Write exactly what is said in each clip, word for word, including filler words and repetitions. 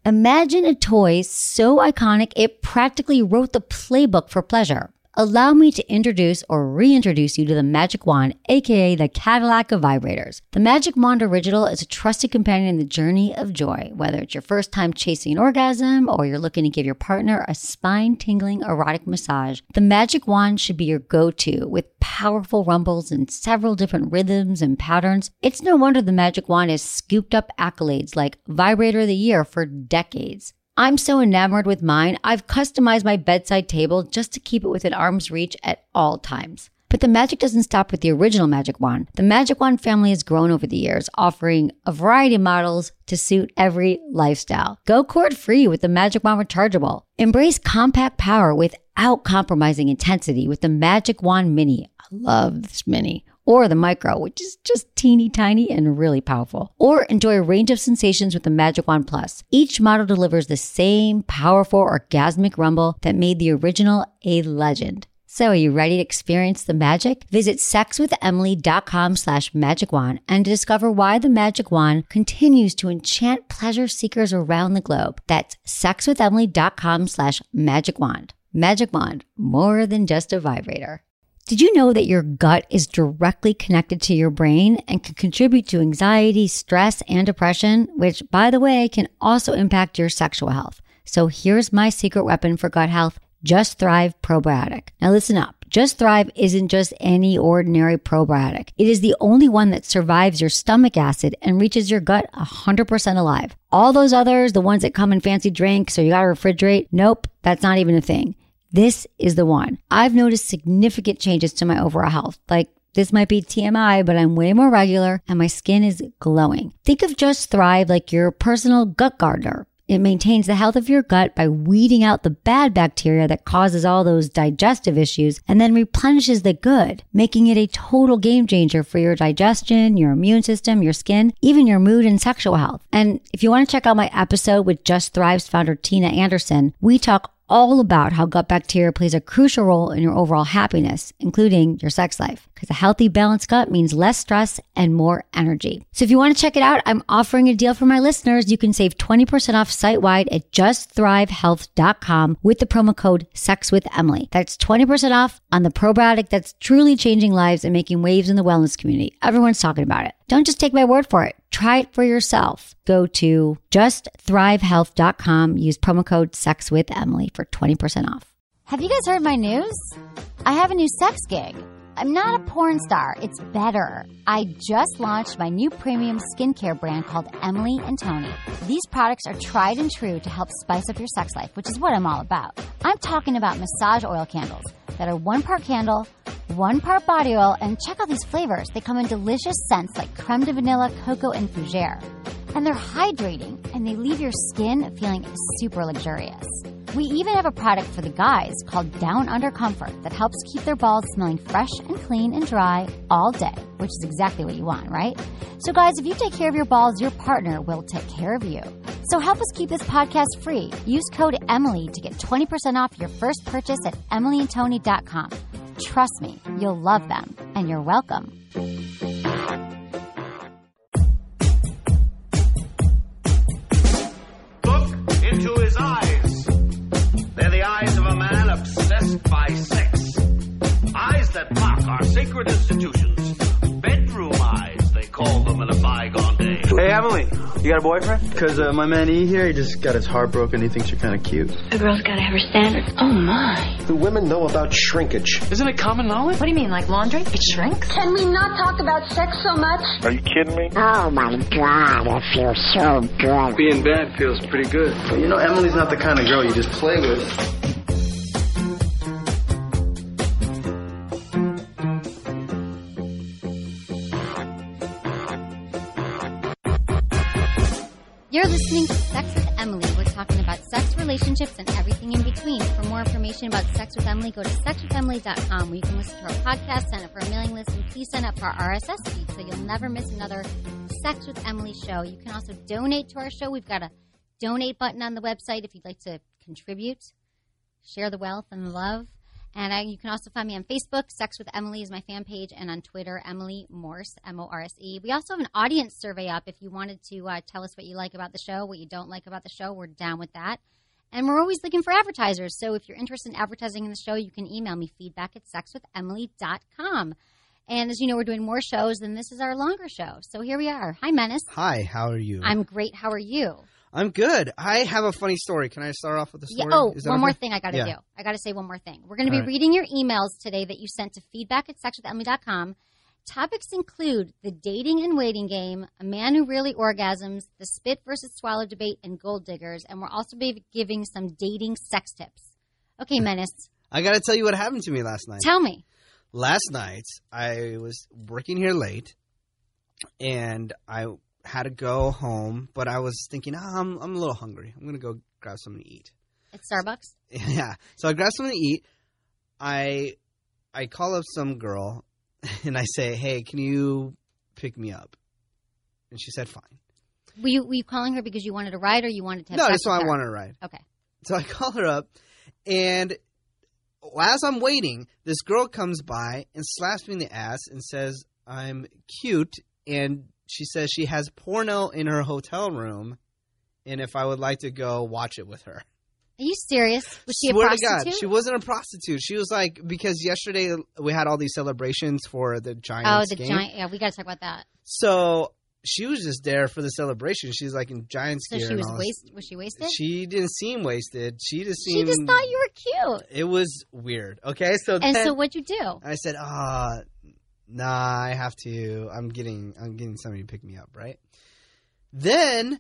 Imagine a toy so iconic it practically wrote the playbook for pleasure. Allow me to introduce or reintroduce you to the Magic Wand, aka the Cadillac of vibrators. The Magic Wand Original is a trusted companion in the journey of joy. Whether it's your first time chasing an orgasm or you're looking to give your partner a spine-tingling erotic massage, the Magic Wand should be your go-to. With powerful rumbles and several different rhythms and patterns, it's no wonder the Magic Wand has scooped up accolades like Vibrator of the Year for decades. I'm so enamored with mine, I've customized my bedside table just to keep it within arm's reach at all times. But the magic doesn't stop with the original Magic Wand. The Magic Wand family has grown over the years, offering a variety of models to suit every lifestyle. Go cord-free with the Magic Wand Rechargeable. Embrace compact power without compromising intensity with the Magic Wand Mini. I love this Mini. Or the Micro, which is just teeny tiny and really powerful. Or enjoy a range of sensations with the Magic Wand Plus. Each model delivers the same powerful orgasmic rumble that made the original a legend. So are you ready to experience the magic? Visit sexwithemily.com slash magic wand and discover why the Magic Wand continues to enchant pleasure seekers around the globe. That's sexwithemily.com slash magic wand. Magic Wand, more than just a vibrator. Did you know that your gut is directly connected to your brain and can contribute to anxiety, stress, and depression, which, by the way, can also impact your sexual health? So here's my secret weapon for gut health, Just Thrive Probiotic. Now listen up. Just Thrive isn't just any ordinary probiotic. It is the only one that survives your stomach acid and reaches your gut one hundred percent alive. All those others, the ones that come in fancy drinks or you gotta refrigerate, nope, that's not even a thing. This is the one. I've noticed significant changes to my overall health. Like, this might be T M I, but I'm way more regular and my skin is glowing. Think of Just Thrive like your personal gut gardener. It maintains the health of your gut by weeding out the bad bacteria that causes all those digestive issues and then replenishes the good, making it a total game changer for your digestion, your immune system, your skin, even your mood and sexual health. And if you want to check out my episode with Just Thrive's founder, Tina Anderson, we talk all about how gut bacteria plays a crucial role in your overall happiness, including your sex life. Because a healthy, balanced gut means less stress and more energy. So if you want to check it out, I'm offering a deal for my listeners. You can save twenty percent off site-wide at just thrive health dot com with the promo code SEXWITHEMILY. That's twenty percent off on the probiotic that's truly changing lives and making waves in the wellness community. Everyone's talking about it. Don't just take my word for it. Try it for yourself. Go to just thrive health dot com. Use promo code SEXWITHEMILY for twenty percent off. Have you guys heard my news? I have a new sex gig. I'm not a porn star. It's better. I just launched my new premium skincare brand called Emily and Tony. These products are tried and true to help spice up your sex life, which is what I'm all about. I'm talking about massage oil candles that are one part candle, one part body oil, and check out these flavors. They come in delicious scents like creme de vanilla, cocoa, and fougere. And they're hydrating, and they leave your skin feeling super luxurious. We even have a product for the guys called Down Under Comfort that helps keep their balls smelling fresh and clean and dry all day, which is exactly what you want, right? So guys, if you take care of your balls, your partner will take care of you. So help us keep this podcast free. Use code Emily to get twenty percent off your first purchase at emily and tony dot com. Trust me, you'll love them, and you're welcome. Look into his eyes. They're the eyes of a man obsessed by sex. Eyes that mock our sacred institutions. Bedroom eyes, they call them in a bygone day. Hey, Emily, you got a boyfriend? Because uh, my man E here, he just got his heart broken. He thinks you're kind of cute. A girl's got to have her standards. Oh, my. Do women know about shrinkage? Isn't it common knowledge? What do you mean, like laundry? It shrinks? Can we not talk about sex so much? Are you kidding me? Oh, my God, it feels so good. Being bad feels pretty good. But you know, Emily's not the kind of girl you just play with. You're listening to Sex with Emily. We're talking about sex, relationships, and everything in between. For more information about Sex with Emily, go to sex with emily dot com where you can listen to our podcast, sign up for a mailing list, and please sign up for our R S S feed so you'll never miss another Sex with Emily show. You can also donate to our show. We've got a donate button on the website if you'd like to contribute, share the wealth and the love. And I, you can also find me on Facebook. Sex with Emily is my fan page. And on Twitter, Emily Morse, M O R S E. We also have an audience survey up. If you wanted to uh, tell us what you like about the show, what you don't like about the show, we're down with that. And we're always looking for advertisers. So if you're interested in advertising in the show, you can email me feedback at sex with emily dot com. And as you know, we're doing more shows, and this is our longer show. So here we are. Hi, Menace. Hi, how are you? I'm great. How are you? I'm good. I have a funny story. Can I start off with a story? Yeah, oh, Is that one okay? more thing I got to Yeah. do. I got to say one more thing. We're going to be All right. reading your emails today that you sent to feedback at sex with emily dot com. Topics include the dating and waiting game, a man who really orgasms, the spit versus swallow debate, and gold diggers. And we'll also be giving some dating sex tips. Okay, Menace, I got to tell you what happened to me last night. tell me. Last night, I was working here late, and I had to go home, but I was thinking, oh, I'm, I'm a little hungry. I'm going to go grab something to eat. At Starbucks? Yeah. So I grab something to eat. I I call up some girl, and I say, hey, can you pick me up? And she said, fine. Were you, were you calling her because you wanted a ride or you wanted to have No, sex just so with I her? wanted a ride. Okay. So I call her up, and as I'm waiting, this girl comes by and slaps me in the ass and says I'm cute, and she says she has porno in her hotel room, and if I would like to go watch it with her. Are you serious? Was she a Swear prostitute? to God, she wasn't a prostitute. She was like, because yesterday we had all these celebrations for the Giants Oh, the game. giant. Yeah, we got to talk about that. So she was just there for the celebration. She's like in Giants So gear. she and was all this. wasted. Was she wasted? She didn't seem wasted. She just She seemed. just thought you were cute. It was weird. Okay, so And then so what'd you do? I said, "Ah, nah, I have to. I'm getting, I'm getting somebody to pick me up, right?" Then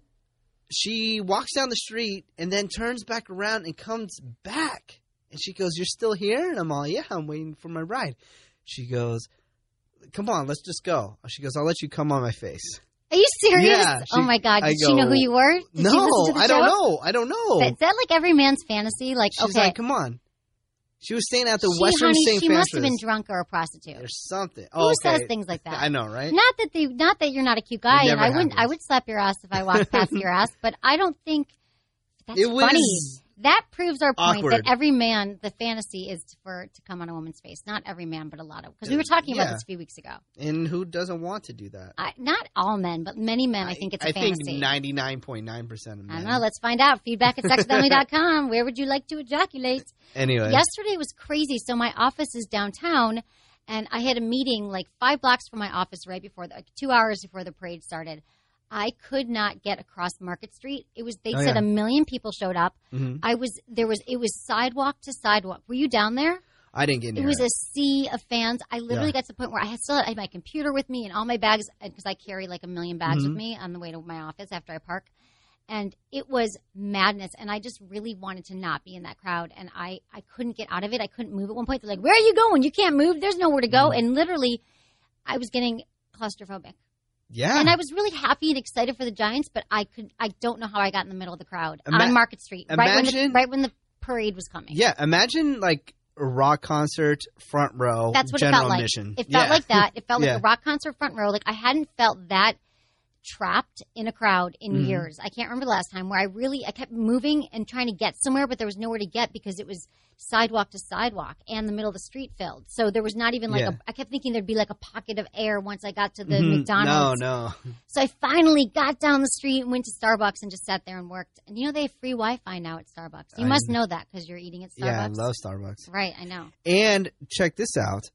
she walks down the street and then turns back around and comes back, and she goes, "You're still here?" And I'm all, "Yeah, I'm waiting for my ride." She goes, "Come on, let's just go." She goes, "I'll let you come on my face." Are you serious? Yeah, oh she- my God! I Did she know go, who you were? Did no, she listen to the I don't joke? know. I don't know. Is that like every man's fantasy? Like, She's okay, like, "Come on." She was staying at the she, Western honey, Saint she Francis. must have been drunk or a prostitute. Or something. Who Oh, okay. says things like that? I know, right? Not that they, not that you're not a cute guy, It and never I wouldn't. I happens. would slap your ass if I walked past your ass, but I don't think that's It was funny. That proves our point awkward. that every man, the fantasy is for to come on a woman's face. Not every man, but a lot of. Because we were talking about Yeah. this a few weeks ago. And who doesn't want to do that? I, not all men, but many men. I think it's a I fantasy. think ninety-nine point nine percent of men. I don't know. Let's find out. Feedback at sex with emily dot com. Where would you like to ejaculate? Anyway. Yesterday was crazy. So my office is downtown, and I had a meeting like five blocks from my office right before, the, like two hours before the parade started. I could not get across Market Street. It was they Oh, said yeah. a million people showed up. Mhm. I was there was it was sidewalk to sidewalk. Were you down there? I didn't get near It was it. a sea of fans. I literally Yeah. got to the point where I had still had my computer with me and all my bags because I carry like a million bags Mhm. with me on the way to my office after I park. And it was madness. And I just really wanted to not be in that crowd. And I, I couldn't get out of it. I couldn't move. At one point, they're like, "Where are you going? You can't move. There's nowhere to go." Mhm. And literally, I was getting claustrophobic. Yeah. And I was really happy and excited for the Giants, but I could I don't know how I got in the middle of the crowd Ima- on Market Street right when the imagine- right when the parade was coming. Yeah, imagine like a rock concert, front row, That's what general it felt like. admission. It felt Yeah. like that. It felt like Yeah. a rock concert front row. Like I hadn't felt that trapped in a crowd in Mhm. years. I can't remember the last time where I really I kept moving and trying to get somewhere, but there was nowhere to get because it was sidewalk to sidewalk and the middle of the street filled. So there was not even like Yeah. a. I kept thinking there'd be like a pocket of air once I got to the Mhm. McDonald's. No, no. So I finally got down the street and went to Starbucks and just sat there and worked. And you know they have free Wi-Fi now at Starbucks. You I- must know that because you're eating at Starbucks. Yeah, I love Starbucks. Right, I know. And check this out.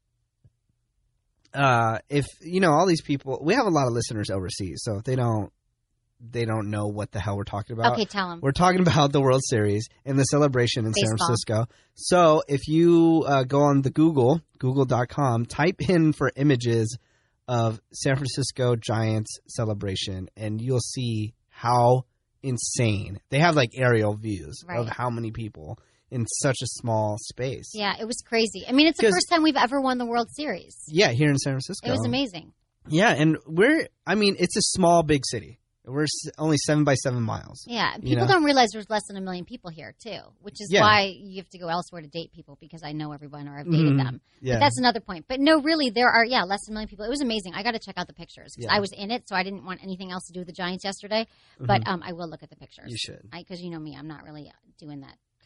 Uh, if you know all these people, we have a lot of listeners overseas, so if they don't, they don't know what the hell we're talking about. Okay, tell them. We're talking about the World Series and the celebration in San Baseball. Francisco. So if you uh, go on the Google, google dot com, type in for images of San Francisco Giants celebration, and you'll see how insane. They have like aerial views Right. of how many people in such a small space. Yeah, it was crazy. I mean, it's the 'Cause- first time we've ever won the World Series. Yeah, here in San Francisco. It was amazing. Yeah, and we're, I mean, it's a small, big city. We're s- only seven by seven miles. Yeah, You people know? don't realize there's less than a million people here, too, which is Yeah. why you have to go elsewhere to date people because I know everyone or I've dated Mhm. them. Yeah. But that's another point. But no, really, there are, yeah, less than a million people. It was amazing. I got to check out the pictures because Yeah. I was in it, so I didn't want anything else to do with the Giants yesterday. But Mhm. um, I will look at the pictures. You should. Because you know me, I'm not really doing that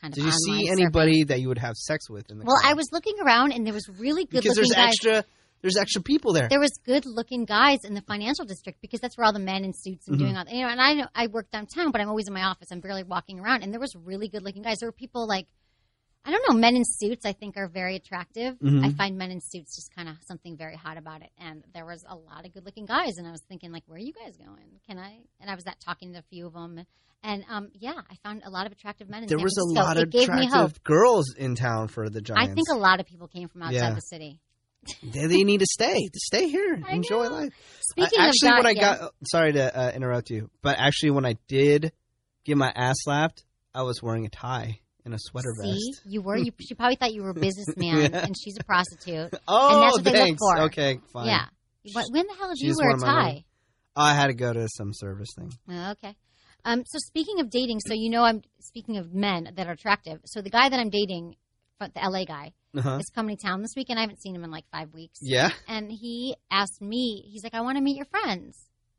kind of. Did you see online anybody surfing. that you would have sex with in the Well, crowd? I was looking around, and there was really good because looking there's guys. extra. There's extra people there. There was good looking guys in the financial district because that's where all the men in suits and Mm-hmm. doing all. You know, and I know I work downtown, but I'm always in my office. I'm barely walking around, and there was really good looking guys. There were people like. I don't know. Men in suits, I think, are very attractive. Mm-hmm. I find men in suits just kind of something very hot about it. And there was a lot of good-looking guys, and I was thinking, like, where are you guys going? Can I? And I was at talking to a few of them, and um, yeah, I found a lot of attractive men in there San was a Francisco. lot it of gave me hope. attractive girls in town for the Giants. I think a lot of people came from outside Yeah. the city. they, they need to stay. To stay here, I enjoy know. life. Speaking I, of actually, that, when I yeah. got sorry to uh, interrupt you, but actually, when I did get my ass slapped, I was wearing a tie and a sweater See, vest. you were. You, she probably thought you were a businessman, Yeah. and she's a prostitute. Oh, and that's what they thanks. look for. Okay, fine. Yeah. What, when the hell did She you just wear a wanted my money. tie? I had to go to some service thing. Oh, okay. Um, so speaking of dating, so you know I'm speaking of men that are attractive. So the guy that I'm dating, the L A guy, Uh-huh. is coming to town this weekend. I haven't seen him in like five weeks. Yeah. And he asked me, he's like, I want to meet your friends.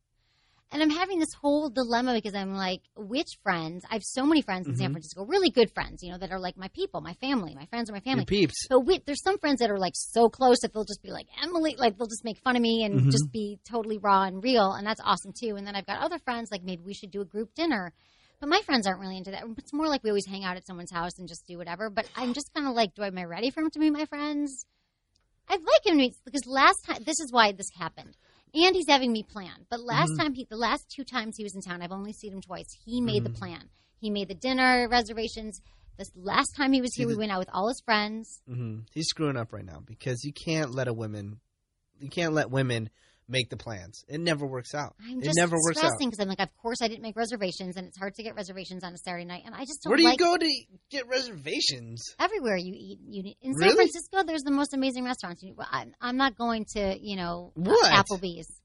And I'm having this whole dilemma because I'm like, which friends? I have so many friends in Mm-hmm. San Francisco, really good friends, you know, that are like my people, my family. My friends are my family. Your peeps. But we, there's some friends that are like so close that they'll just be like, Emily, like they'll just make fun of me and Mm-hmm. just be totally raw and real. And that's awesome too. And then I've got other friends, like maybe we should do a group dinner. But my friends aren't really into that. It's more like we always hang out at someone's house and just do whatever. But I'm just kind of like, do I, am I ready for him to meet my friends? I'd like him to meet, because last time, this is why this happened. And he's having me plan. But last Mm-hmm. time, he, the last two times he was in town, I've only seen him twice. He made Mm-hmm. the plan. He made the dinner reservations. This last time he was here, we went out with all his friends. Mm-hmm. He's screwing up right now because you can't let a woman, you can't let women make the plans. It never works out. I'm it just never works out. stressing because I'm like, of course I didn't make reservations, and it's hard to get reservations on a Saturday night. And I just don't Where do you like go to get reservations? everywhere you eat. You need. In Really? San Francisco, there's the most amazing restaurants. You, well, I'm, I'm not going to, you know, What? Applebee's.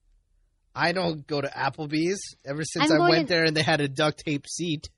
I don't go to Applebee's ever since I'm I going went to- there and they had a duct tape seat.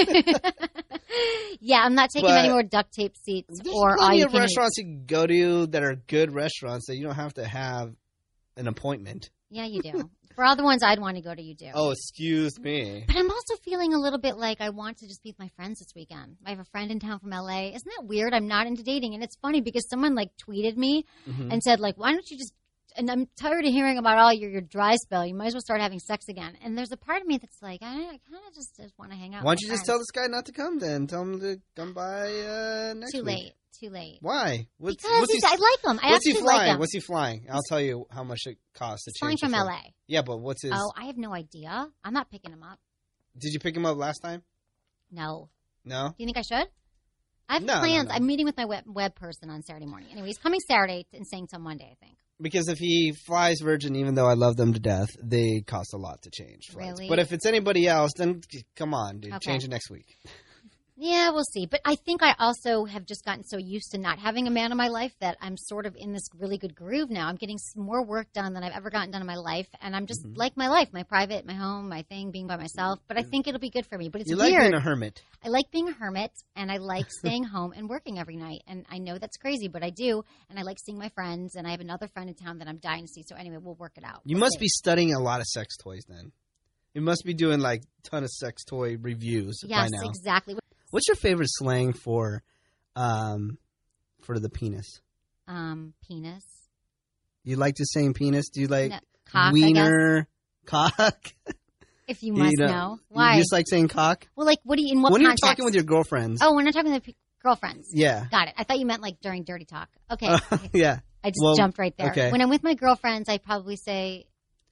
Yeah, I'm not taking But any more duct tape seats There's or all plenty you of can eat. restaurants you can go to that are good restaurants that you don't have to have an appointment. Yeah, you do. For all the ones I'd want to go to, you do. Oh, excuse me. But I'm also feeling a little bit like I want to just be with my friends this weekend. I have a friend in town from L A. Isn't that weird? I'm not into dating. And it's funny because someone like tweeted me Mm-hmm. and said like, why don't you just, and I'm tired of hearing about all your, your dry spell. You might as well start having sex again. And there's a part of me that's like, I, I kind of just, just want to hang out Why with don't you my just tell friends. this guy not to come then? Tell him to come by uh, next Too week. late. Too late. Why? What's, Because what's he's, he, I like him. I what's he actually flying? like him. What's he flying? I'll tell you how much it costs to He's flying change from the L flight. A. Yeah, but what's his? Oh, I have no idea. I'm not picking him up. Did you pick him up last time? No. No. Do you think I should? I have No, no, plans. no. I'm meeting with my web, web person on Saturday morning. Anyway, he's coming Saturday and staying till Monday, I think. Because if he flies Virgin, even though I love them to death, they cost a lot to change flights. Really? But if it's anybody else, then come on, dude, Okay. change it next week. Yeah, we'll see. But I think I also have just gotten so used to not having a man in my life that I'm sort of in this really good groove now. I'm getting s- more work done than I've ever gotten done in my life. And I'm just like my life, my private, my home, my thing, being by myself. But I think it'll be good for me. But it's You like weird. being a hermit. I like being a hermit, and I like staying home and working every night. And I know that's crazy, but I do. And I like seeing my friends. And I have another friend in town that I'm dying to see. So anyway, we'll work it out. You We'll must see. be studying a lot of sex toys then. You must be doing like a ton of sex toy reviews by Yes, now. exactly. What's your favorite slang for um for the penis? Um, penis. You like to say penis? Do you like No, cock, I wiener, cock? If you must you know. Why? You just like saying cock? Well, like, what do you, in what when context? you're talking with your girlfriends. Oh, when I'm talking with p- girlfriends. Yeah. Got it. I thought you meant like during dirty talk. Okay. yeah. I just well, jumped right there. okay. When I'm with my girlfriends, I probably say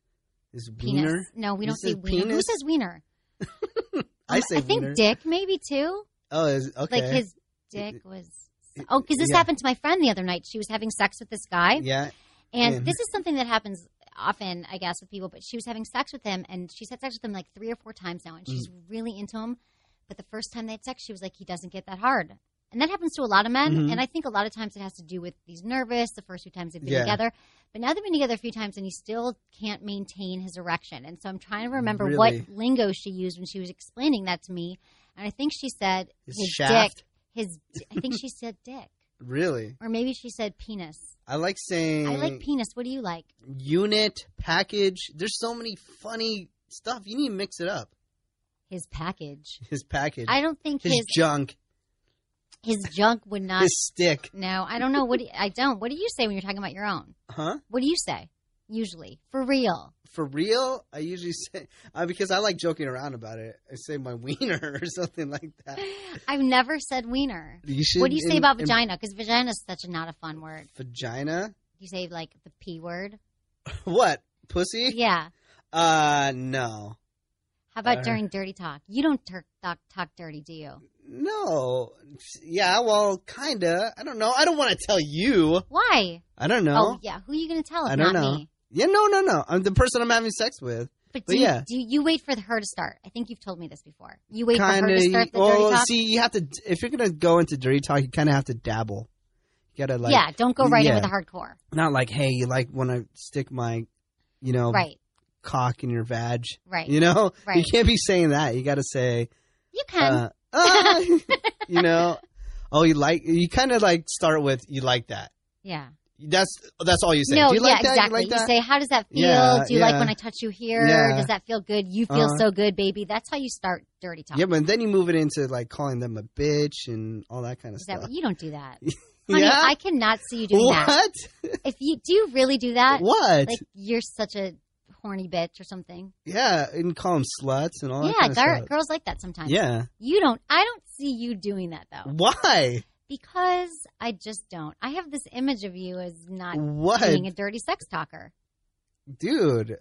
Is penis. wiener? No, we You don't say said wiener. Who penis? says wiener? I Um, say I think wiener. dick maybe too. Oh, is okay. Like his dick was. Oh, because this Yeah. happened to my friend the other night. She was having sex with this guy. Yeah. And And- this is something that happens often, I guess, with people. But she was having sex with him, and she's had sex with him like three or four times now, and she's Mm. really into him. But the first time they had sex, she was like, he doesn't get that hard. And that happens to a lot of men. Mhm. And I think a lot of times it has to do with he's nervous the first few times they've been Yeah. together. But now they've been together a few times, and he still can't maintain his erection. And so I'm trying to remember Really? what lingo she used when she was explaining that to me. And I think she said His his shaft? dick. His, I think she said dick. Really? Or maybe she said penis. I like saying I like penis. What do you like? unit, package. There's so many funny stuff. You need to mix it up. His package. His package. I don't think his his. junk. His junk would not. His stick. No, I don't know. What do you, I don't. What do you say when you're talking about your own? Huh? What do you say? Usually, for real. For real, I usually say uh, because I like joking around about it. I say my wiener or something like that. I've never said wiener. You should, what do you say in, about vagina? Because vagina is such a not a fun word. Vagina? You say like the p word. What? Pussy? Yeah. Uh, no. How about uh, during dirty talk? You don't ter- talk, talk dirty, do you? No. Yeah, well, kinda. I don't know. I don't want to tell you. Why? I don't know. Oh, yeah. Who are you going to tell if I don't not know. me? Yeah, no, no, no. I'm the person I'm having sex with. But, but do, yeah. you, do you, you wait for her to start? I think you've told me this before. You wait kinda, for her to start the well, dirty talk? see, you have to, if you're going to go into dirty talk, you kind of have to dabble. You got to like. Yeah, don't go right yeah. in with the hardcore. Not like, hey, you like when I stick my, you know, right. cock in your vag. Right. You know? Right. You can't be saying that. You got to say. You can. Uh, ah, you know? Oh, you like, you kind of like start with, you like that. Yeah. That's that's all you say. No, Do you like yeah, that? exactly. You, like that? You say, how does that feel? Yeah, Do you yeah. like when I touch you here? Yeah. Does that feel good? You feel Uh-huh. so good, baby. That's how you start dirty talk. Yeah, but then you move it into like calling them a bitch and all that kind of Is that stuff. what, you don't do that. Honey, Yeah? I cannot see you doing What? that. If you do you really do that? What? Like you're such a horny bitch or something. Yeah, and call them sluts and all that Yeah, kind of gar- stuff. girls like that sometimes. Yeah. You don't I don't see you doing that though. Why? Because I just don't. I have this image of you as not What? being a dirty sex talker. Dude,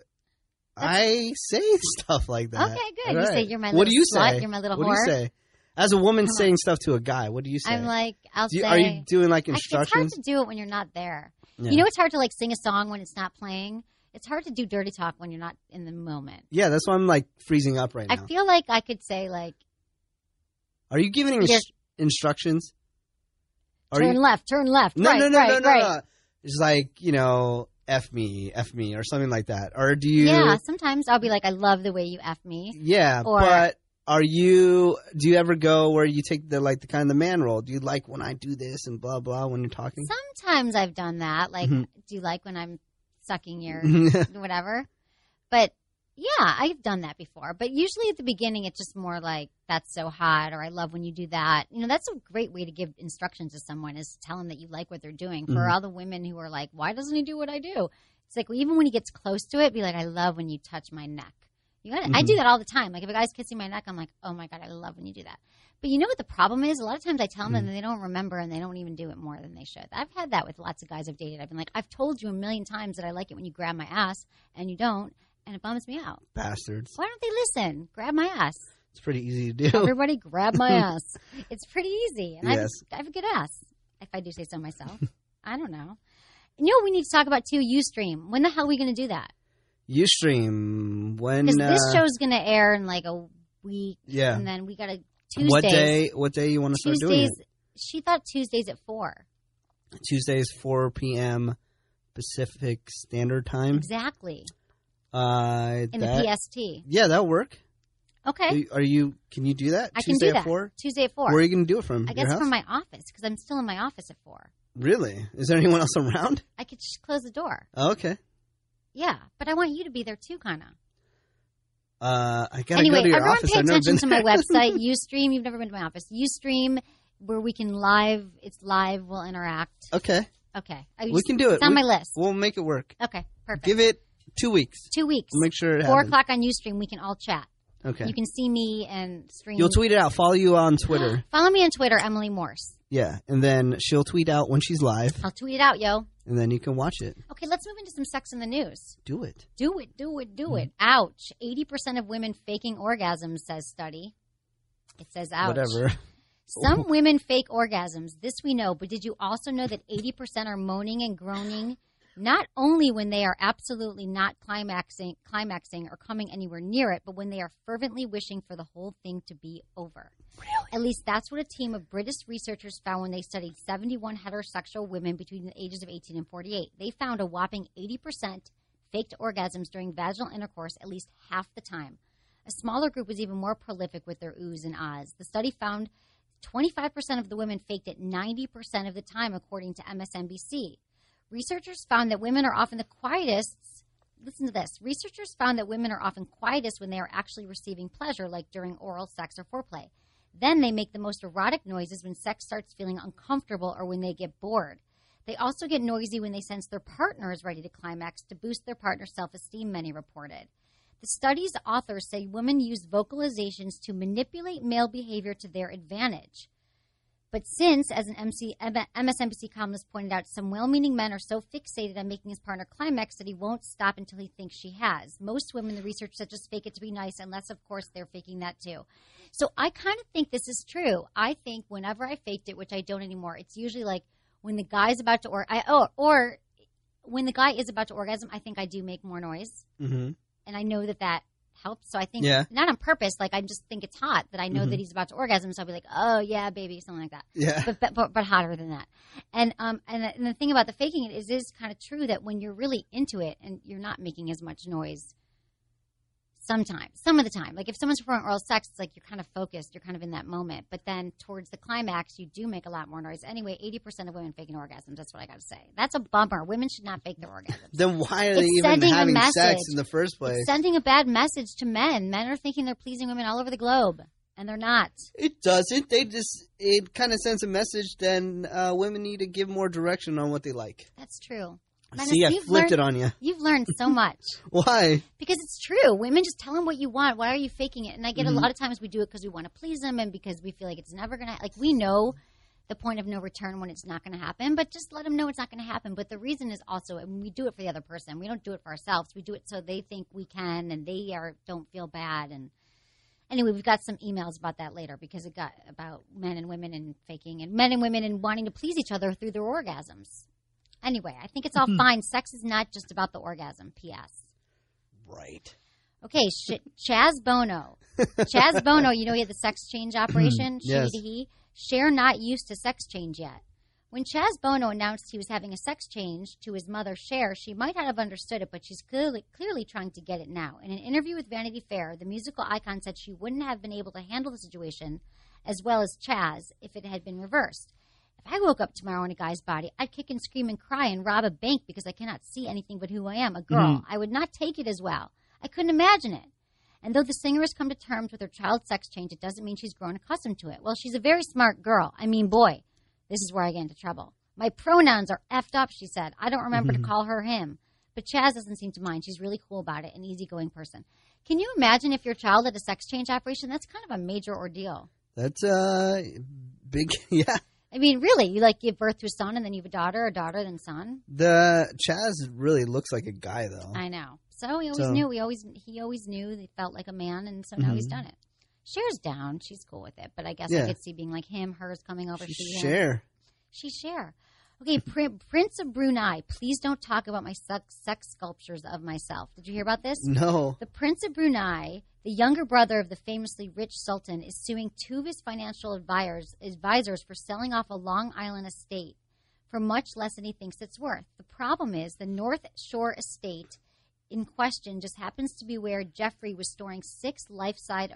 I say stuff like that. Okay, good. All You say right. you're my What little do you slut, say? you're my little what whore. do you say? As a woman saying stuff to a guy, what do you say? I'm like, I'll Do you- say. are you doing like I- instructions? It's hard to do it when you're not there. Yeah. You know, it's hard to like sing a song when it's not playing. It's hard to do dirty talk when you're not in the moment. Yeah, that's why I'm like freezing up right now. I feel like I could say like, Are you giving Yes. ins- instructions? Are turn you- left, turn left, No, right, no, no, right, no, no, right. no. It's like, you know, F me, F me, or something like that. Or do you? Yeah, sometimes I'll be like, I love the way you F me. Yeah, Or- but are you? Do you ever go where you take the like the kind of the man role? Do you like when I do this and blah blah when you're talking? Sometimes I've done that. Like, Mhm. do you like when I'm sucking your whatever? But yeah, I've done that before. But usually at the beginning, it's just more like, that's so hot, or I love when you do that. You know, that's a great way to give instructions to someone, is to tell them that you like what they're doing. For Mhm. all the women who are like, why doesn't he do what I do? It's like, well, even when he gets close to it, be like, I love when you touch my neck. You gotta, I Mhm. do that all the time. Like if a guy's kissing my neck, I'm like, oh my God, I love when you do that. But you know what the problem is? A lot of times I tell them Mm-hmm. and they don't remember and they don't even do it more than they should. I've had that with lots of guys I've dated. I've been like, I've told you a million times that I like it when you grab my ass, and you don't, and it bums me out. Bastards. Why don't they listen? Grab my ass. It's pretty easy to do. Everybody grab my ass. It's pretty easy. And Yes. I, have, I have a good ass, if I do say so myself. I don't know. And you know what we need to talk about too? Ustream. When the hell are we going to do that? Ustream when Because uh, this show's going to air in like a week. Yeah. And then we got to Tuesdays. What day? What day you want to start doing Tuesdays. it? She thought Tuesdays at four. Tuesdays, four p.m. Pacific Standard Time. Exactly. Uh, In that, the P S T. Yeah, that'll work. Okay. Are you, are you? Can you do that? I can Tuesday do at that. four. Tuesday at four. Where are you going to do it from? I Your guess house? from my office, because I'm still in my office at four. Really? Is there anyone else around? I could just close the door. Oh, okay. Yeah, but I want you to be there too, kind of. Uh, I gotta Anyway, go to your everyone office. pay I've never attention been to my there. website, Ustream. You've never been to my office. Ustream, where we can live. It's live. We'll interact. Okay, Okay. I we just- can do it. It's on we, my list. We'll make it work. Okay, perfect. Give it two weeks. Two weeks. We'll make sure it Four happens. o'clock on Ustream. We can all chat. Okay. You can see me and stream. You'll tweet it out. Follow you on Twitter. Follow me on Twitter, Emily Morse. Yeah, and then she'll tweet out when she's live, I'll tweet it out, yo. and then you can watch it. Okay, let's move into some sex in the news. Do it. Do it, do it, do Mm-hmm. it. Ouch. eighty percent of women faking orgasms, says study. It says ouch. Whatever. Some women fake orgasms. This we know, but did you also know that eighty percent are moaning and groaning not only when they are absolutely not climaxing, climaxing or coming anywhere near it, but when they are fervently wishing for the whole thing to be over. Really? At least that's what a team of British researchers found when they studied seventy-one heterosexual women between the ages of eighteen and forty-eight. They found a whopping eighty percent faked orgasms during vaginal intercourse at least half the time. A smaller group was even more prolific with their oohs and ahs. The study found twenty-five percent of the women faked it ninety percent of the time, according to M S N B C. Researchers found that women are often the quietest. Listen to this. Researchers found that women are often quietest when they are actually receiving pleasure, like during oral sex or foreplay. Then they make the most erotic noises when sex starts feeling uncomfortable or when they get bored. They also get noisy when they sense their partner is ready to climax to boost their partner's self-esteem, many reported. The study's authors say women use vocalizations to manipulate male behavior to their advantage. But since, as an M C, M S N B C columnist pointed out, some well-meaning men are so fixated on making his partner climax that he won't stop until he thinks she has. Most women, the research said, just fake it to be nice, unless, of course, they're faking that too. So I kind of think this is true. I think whenever I faked it, which I don't anymore, it's usually like when the guy's about to or I oh or when the guy is about to orgasm, I think I do make more noise, mm-hmm. and I know that that helps. So I think yeah. not on purpose, like I just think it's hot that I know mm-hmm. that he's about to orgasm. So I'll be like, oh yeah, baby, something like that. Yeah, but but, but hotter than that. And um and the, and the thing about the faking it is, it is kind of true that when you're really into it and you're not making as much noise. Sometimes, some of the time. Like if someone's performing oral sex, it's like you're kind of focused, you're kind of in that moment. But then towards the climax, you do make a lot more noise. Anyway, eighty percent of women faking orgasms. That's what I got to say. That's a bummer. Women should not fake their orgasms. Then why are it's they even having message, sex in the first place? It's sending a bad message to men. Men are thinking they're pleasing women all over the globe, and they're not. It doesn't. They just, it kind of sends a message then uh, women need to give more direction on what they like. That's true. Menace, See, I flipped learned, it on you. You've learned so much. Why? Because it's true. Women just tell them what you want. Why are you faking it? And I get mm-hmm. a lot of times we do it because we want to please them and because we feel like it's never going to – like we know the point of no return when it's not going to happen, but just let them know it's not going to happen. But the reason is also – and we do it for the other person. We don't do it for ourselves. We do it so they think we can and they are don't feel bad. And anyway, we've got some emails about that later because it got about men and women and faking and men and women and wanting to please each other through their orgasms. Anyway, I think it's all fine. Sex is not just about the orgasm, P S Right. Okay, Sh- Chaz Bono. Chaz Bono, you know he had the sex change operation, she yes. to he. Cher not used to sex change yet. When Chaz Bono announced he was having a sex change to his mother, Cher, she might not have understood it, but she's clearly, clearly trying to get it now. In an interview with Vanity Fair, the musical icon said she wouldn't have been able to handle the situation as well as Chaz if it had been reversed. If I woke up tomorrow in a guy's body, I'd kick and scream and cry and rob a bank because I cannot see anything but who I am, a girl. Mm-hmm. I would not take it as well. I couldn't imagine it. And though the singer has come to terms with her child sex change, it doesn't mean she's grown accustomed to it. Well, she's a very smart girl. I mean, boy, this is where I get into trouble. My pronouns are effed up, she said. I don't remember mm-hmm. to call her him. But Chaz doesn't seem to mind. She's really cool about it, an easygoing person. Can you imagine if your child had a sex change operation? That's kind of a major ordeal. That's uh big, yeah. I mean, really, you like give birth to a son and then you have a daughter, a daughter, then son. The Chaz really looks like a guy, though. I know. So he always so. knew. We always he always knew he felt like a man, and so now mm-hmm. he's done it. Cher's down. She's cool with it, but I guess yeah. I could see being like him, hers coming over. She's she Cher. She's Cher. Okay, Pr- Prince of Brunei, please don't talk about my sex, sex sculptures of myself. Did you hear about this? No. The Prince of Brunei, the younger brother of the famously rich Sultan, is suing two of his financial advisors, advisors for selling off a Long Island estate for much less than he thinks it's worth. The problem is the North Shore estate in question just happens to be where Jeffrey was storing six life-size,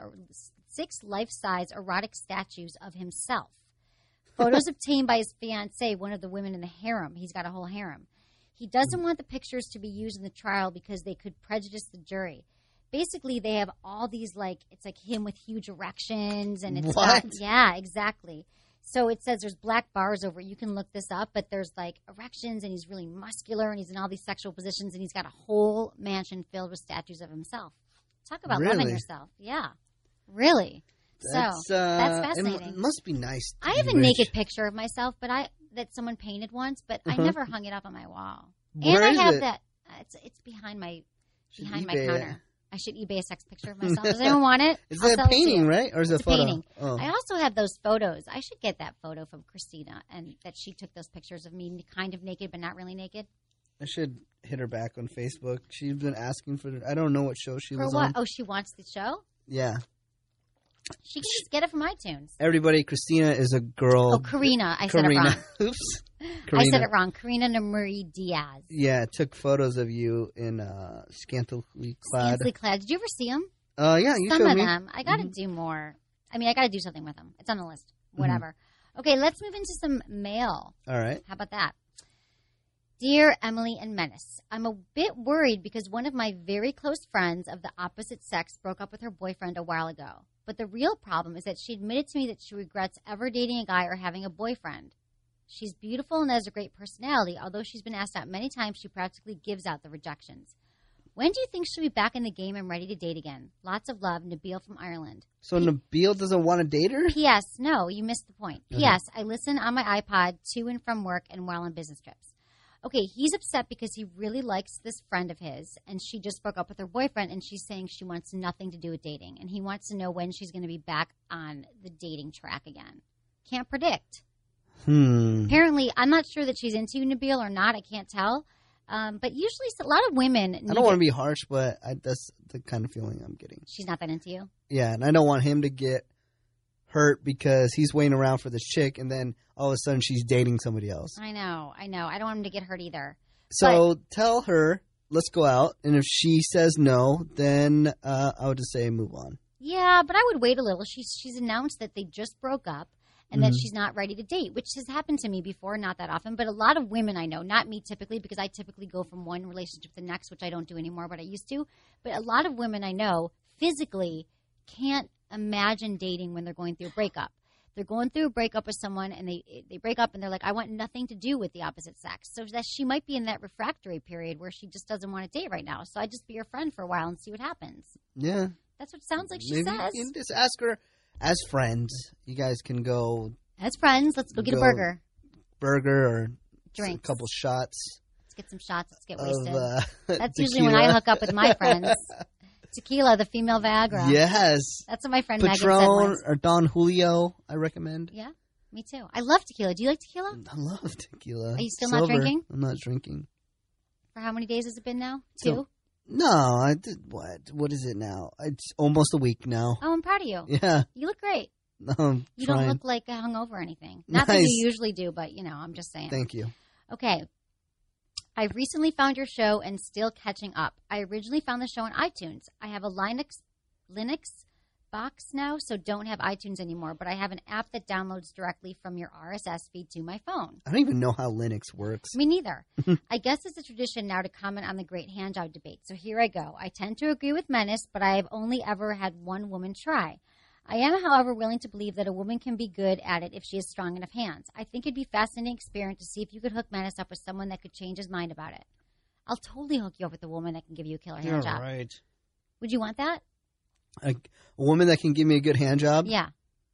six life-size erotic statues of himself. Photos obtained by his fiancée, one of the women in the harem. He's got a whole harem. He doesn't want the pictures to be used in the trial because they could prejudice the jury. Basically, they have all these, like, it's like him with huge erections. And it's what? Got, yeah, exactly. So it says there's black bars over it. You can look this up, but there's, like, erections, and he's really muscular, and he's in all these sexual positions, and he's got a whole mansion filled with statues of himself. Talk about really? loving yourself. Yeah, really. That's, so uh, that's fascinating. It must be nice. I have a rich. naked picture of myself, but I that someone painted once, but uh-huh. I never hung it up on my wall. Where and I is have it? that. Uh, it's it's behind my Should behind eBay my counter. It. I should eBay a sex picture of myself. Does anyone want it? Is I'll it a painting, right, or is it it's a photo? Painting. Oh. I also have those photos. I should get that photo from Christina, and that she took those pictures of me, kind of naked, but not really naked. I should hit her back on Facebook. She's been asking for it. I don't know what show she for was what? on. Oh, she wants the show? Yeah. She can just get it from iTunes. Everybody, Christina is a girl. Oh, Karina. I Karina. said it wrong. Oops. Karina. I said it wrong. Karina Marie Diaz. Yeah, took photos of you in uh, scantily clad. Scantily clad. Did you ever see them? Uh, yeah, you Some showed of me. them. I got to mm-hmm. do more. I mean, I got to do something with them. It's on the list. Whatever. Mm-hmm. Okay, let's move into some mail. All right. How about that? Dear Emily and Menace, I'm a bit worried because one of my very close friends of the opposite sex broke up with her boyfriend a while ago. But the real problem is that she admitted to me that she regrets ever dating a guy or having a boyfriend. She's beautiful and has a great personality. Although she's been asked out many times, she practically gives out the rejections. When do you think she'll be back in the game and ready to date again? Lots of love, Nabil from Ireland. So P- Nabil doesn't want to date her? P S. No, you missed the point. Okay. P S. I listen on my iPod to and from work and while on business trips. Okay, he's upset because he really likes this friend of his, and she just broke up with her boyfriend, and she's saying she wants nothing to do with dating, and he wants to know when she's going to be back on the dating track again. Can't predict. Hmm. Apparently, I'm not sure that she's into Nabil or not. I can't tell. Um, but usually, a lot of women. I don't want to be harsh, but I, that's the kind of feeling I'm getting. She's not that into you? Yeah, and I don't want him to get hurt because he's waiting around for this chick, and then all of a sudden she's dating somebody else. I know, I know. I don't want him to get hurt either. So but, tell her, let's go out, and if she says no, then uh, I would just say move on. Yeah, but I would wait a little. She's she's announced that they just broke up and mm-hmm. that she's not ready to date, which has happened to me before, not that often. But a lot of women I know, not me typically, because I typically go from one relationship to the next, which I don't do anymore, but I used to. But a lot of women I know physically can't imagine dating when they're going through a breakup. They're going through a breakup with someone, and they they break up, and they're like, I want nothing to do with the opposite sex. So that she might be in that refractory period where she just doesn't want to date right now. So I just be your friend for a while and see what happens. Yeah. That's what it sounds like she Maybe says. You can just ask her, as friends, you guys can go. As friends, let's go get go a burger. Burger or drinks. A couple shots. Let's get some shots. Let's get of, wasted. Uh, That's tequila. usually when I hook up with my friends. Tequila, the female Viagra. Yes. That's what my friend Patron Megan said once. Or Don Julio, I recommend. Yeah, me too. I love tequila. Do you like tequila? I love tequila. Are you still Silver. not drinking? I'm not drinking. For how many days has it been now? Two? So, no, I did what? What is it now? It's almost a week now. Oh, I'm proud of you. Yeah. You look great. I'm you trying. don't look like a hungover or anything. Not nice. that you usually do, but, you know, I'm just saying. Thank you. Okay. I recently found your show and still catching up. I originally found the show on iTunes. I have a Linux Linux box now, so don't have iTunes anymore, but I have an app that downloads directly from your R S S feed to my phone. I don't even know how Linux works. Me neither. I guess it's a tradition now to comment on the great handjob debate, so here I go. I tend to agree with Menace, but I have only ever had one woman try. I am, however, willing to believe that a woman can be good at it if she has strong enough hands. I think it'd be a fascinating experiment to see if you could hook Menace up with someone that could change his mind about it. I'll totally hook you up with a woman that can give you a killer hand You're job. Right. Would you want that? A, a woman that can give me a good hand job? Yeah.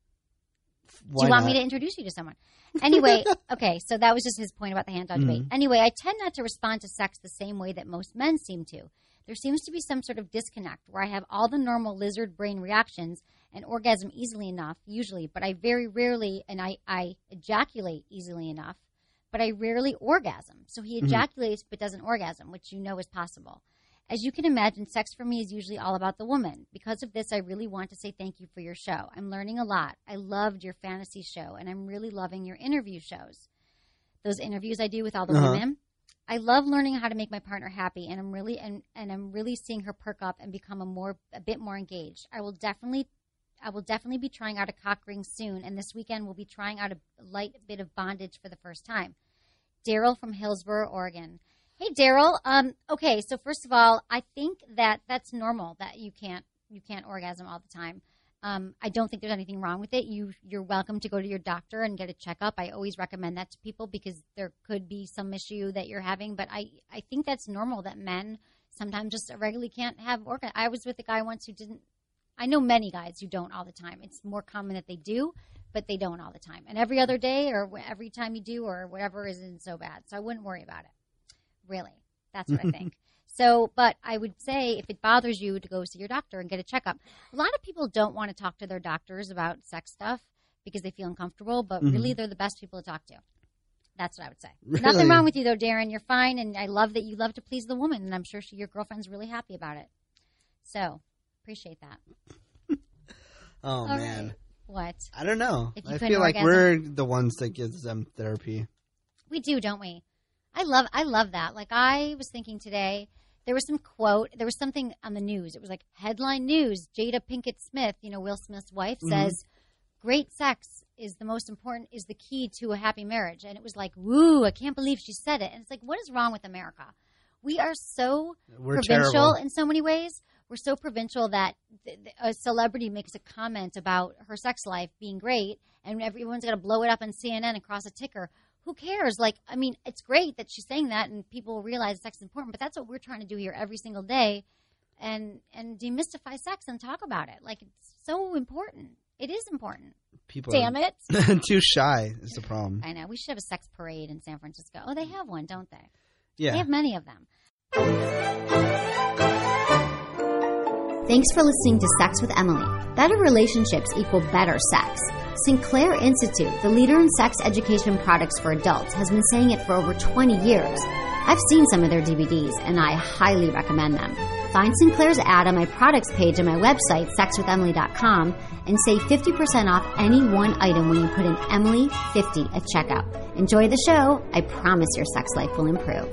Why Do you want not? me to introduce you to someone? Anyway, okay, so that was just his point about the hand job Mm-hmm. debate. Anyway, I tend not to respond to sex the same way that most men seem to. There seems to be some sort of disconnect where I have all the normal lizard brain reactions and orgasm easily enough, usually, but I very rarely, and I, I ejaculate easily enough, but I rarely orgasm. So he ejaculates but doesn't orgasm, which you know is possible. As you can imagine, sex for me is usually all about the woman. Because of this, I really want to say thank you for your show. I'm learning a lot. I loved your fantasy show, and I'm really loving your interview shows. Those interviews I do with all the Uh-huh. women. I love learning how to make my partner happy, and I'm really and, and I'm really seeing her perk up and become a more a bit more engaged. I will definitely I will definitely be trying out a cock ring soon, and this weekend we'll be trying out a light bit of bondage for the first time. Daryl from Hillsboro, Oregon. Hey, Daryl. Um, okay, so first of all, I think that that's normal that you can't you can't orgasm all the time. Um, I don't think there's anything wrong with it. You you're welcome to go to your doctor and get a checkup. I always recommend that to people because there could be some issue that you're having. But I, I think that's normal that men sometimes just regularly can't have orgasm. I was with a guy once who didn't. I know many guys who don't all the time. It's more common that they do, but they don't all the time. And every other day or every time you do or whatever isn't so bad. So I wouldn't worry about it. Really. That's what I think. So, but I would say if it bothers you to go see your doctor and get a checkup. A lot of people don't want to talk to their doctors about sex stuff because they feel uncomfortable, but Mm-hmm. really they're the best people to talk to. That's what I would say. Really? Nothing wrong with you though, Darren. You're fine, and I love that you love to please the woman, and I'm sure she, your girlfriend's really happy about it. So, appreciate that. Oh, All man. right. What? I don't know. If you I couldn't feel like orgasm- we're the ones that gives them therapy. We do, don't we? I love I love that. Like I was thinking today, there was some quote, there was something on the news. It was like headline news, Jada Pinkett Smith, you know, Will Smith's wife, Mm-hmm. says, great sex is the most important, is the key to a happy marriage. And it was like, woo, I can't believe she said it. And it's like, what is wrong with America? We are so We're provincial terrible. in so many ways. we're so provincial that th- th- a celebrity makes a comment about her sex life being great, and everyone's got to blow it up on C N N and cross a ticker. Who cares? Like, I mean, it's great that she's saying that, and people realize sex is important, but that's what we're trying to do here every single day, and and demystify sex and talk about it. Like, it's so important. It is important. People Damn it. too shy is the problem. I know. We should have a sex parade in San Francisco. Oh, they have one, don't they? Yeah. They have many of them. Thanks for listening to Sex with Emily. Better relationships equal better sex. Sinclair Institute, the leader in sex education products for adults, has been saying it for over twenty years. I've seen some of their D V Ds, and I highly recommend them. Find Sinclair's ad on my products page on my website, sex with emily dot com, and save fifty percent off any one item when you put in Emily fifty at checkout. Enjoy the show. I promise your sex life will improve.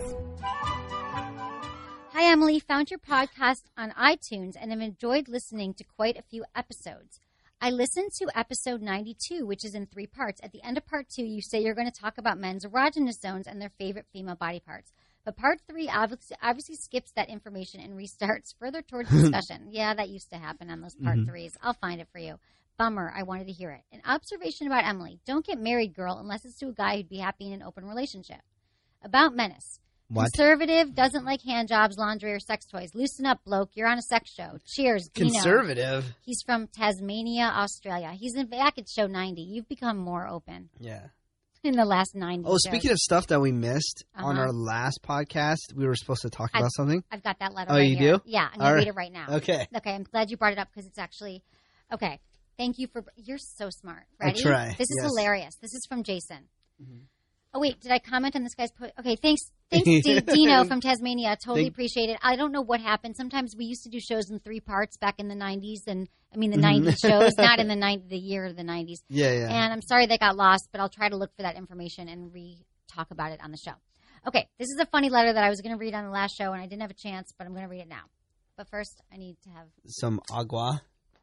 Hi, Emily. Found your podcast on iTunes and have enjoyed listening to quite a few episodes. I listened to episode ninety-two, which is in three parts. At the end of part two, you say you're going to talk about men's erogenous zones and their favorite female body parts. But part three obviously, obviously skips that information and restarts further towards discussion. Yeah, that used to happen on those part mm-hmm. threes. I'll find it for you. Bummer. I wanted to hear it. An observation about Emily. Don't get married, girl, unless it's to a guy who'd be happy in an open relationship. About Menace. What? Conservative, doesn't like hand jobs, laundry, or sex toys. Loosen up, bloke. You're on a sex show. Cheers, Dino. Conservative? He's from Tasmania, Australia. He's in, back at show ninety. You've become more open. Yeah. In the last ninety Oh, shows. Speaking of stuff that we missed, uh-huh. on our last podcast, we were supposed to talk I've, about something. I've got that letter oh, right you here. do? Yeah, I'm going to read it right now. Okay. Okay, I'm glad you brought it up because it's actually – okay. Thank you for – you're so smart. Ready? I try. This is yes. hilarious. This is from Jason. Mm-hmm. Oh, wait. Did I comment on this guy's po- – okay, thanks. Thanks, D- Dino from Tasmania. I totally Thank- appreciate it. I don't know what happened. Sometimes we used to do shows in three parts back in the nineties and – I mean the nineties shows, not in the ninety, the year of the nineties. Yeah, yeah. And I'm sorry they got lost, but I'll try to look for that information and re-talk about it on the show. Okay, this is a funny letter that I was going to read on the last show, and I didn't have a chance, but I'm going to read it now. But first, I need to have... Some agua.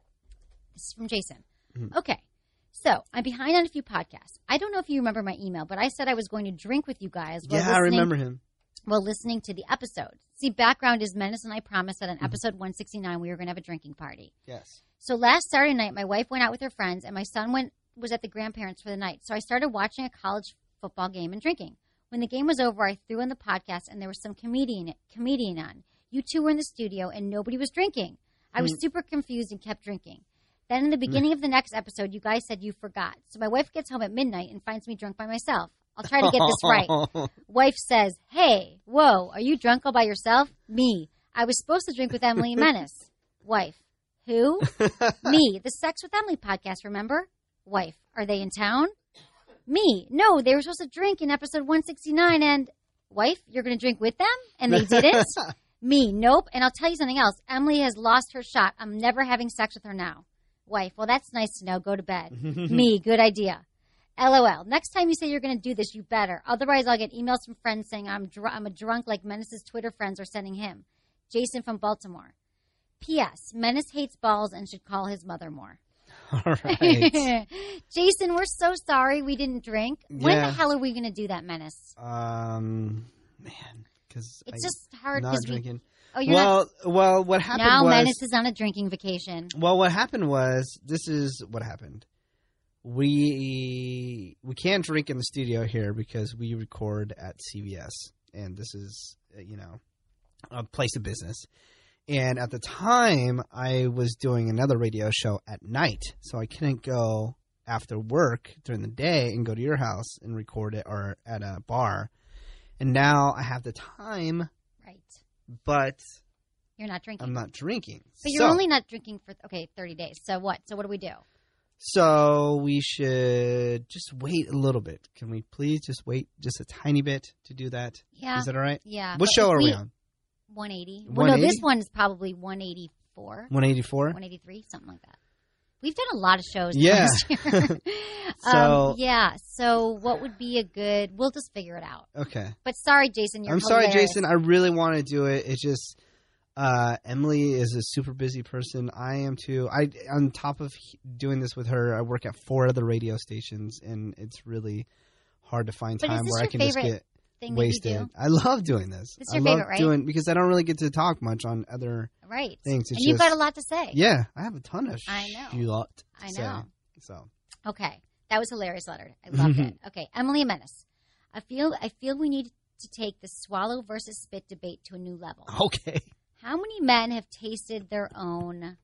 This is from Jason. Mm-hmm. Okay, so I'm behind on a few podcasts. I don't know if you remember my email, but I said I was going to drink with you guys. Yeah, I remember him. While listening to the episode. See, background is Menace and I promised that on mm-hmm. episode one sixty-nine we were going to have a drinking party. Yes. So last Saturday night, my wife went out with her friends, and my son went was at the grandparents' for the night. So I started watching a college football game and drinking. When the game was over, I threw in the podcast, and there was some comedian comedian on. You two were in the studio, and nobody was drinking. I was mm. super confused and kept drinking. Then in the beginning mm. of the next episode, you guys said you forgot. So my wife gets home at midnight and finds me drunk by myself. I'll try to get this right. Wife says, hey, whoa, are you drunk all by yourself? Me. I was supposed to drink with Emily and Menace. Wife. Who? Me. The Sex with Emily podcast, remember? Wife. Are they in town? Me. No, they were supposed to drink in episode one sixty-nine and... Wife, you're going to drink with them? And they didn't? Me. Nope. And I'll tell you something else. Emily has lost her shot. I'm never having sex with her now. Wife. Well, that's nice to know. Go to bed. Me. Good idea. LOL. Next time you say you're going to do this, you better. Otherwise, I'll get emails from friends saying I'm, dr- I'm a drunk like Menace's Twitter friends are sending him. Jason from Baltimore. P S. Menace hates balls and should call his mother more. All right. Jason, we're so sorry we didn't drink. Yeah. When the hell are we going to do that, Menace? Um, man, because it's I, just hard not because drinking. We, oh, you're well, not. Well, what happened now was now Menace is on a drinking vacation. Well, what happened was this is what happened. We we can't drink in the studio here because we record at C B S, and this is you know a place of business. And at the time, I was doing another radio show at night, so I couldn't go after work during the day and go to your house and record it or at a bar. And now I have the time, right? But you're not drinking. I'm not drinking. But you're so, only not drinking for okay thirty days. So what? So what do we do? So we should just wait a little bit. Can we please just wait just a tiny bit to do that? Yeah. Is that all right? Yeah. What show are we, we on? one eighty. Well, no, this one is probably one eighty-four. one eighty-four? one eighty-three, something like that. We've done a lot of shows yeah. last year. so, um, yeah. So what would be a good – we'll just figure it out. Okay. But sorry, Jason. You're I'm hilarious. sorry, Jason. I really want to do it. It's just uh, Emily is a super busy person. I am too. I On top of doing this with her, I work at four other radio stations, and it's really hard to find but time where I can favorite- just get – thing wasted. that you do? I love doing this. It's your I love favorite, right? Doing because I don't really get to talk much on other right. things. It's and you've just, got a lot to say. Yeah, I have a ton of I know. shit to I say. know. So okay, that was a hilarious letter. I loved it. Okay, Emily Menace. I feel I feel we need to take the swallow versus spit debate to a new level. Okay. How many men have tasted their own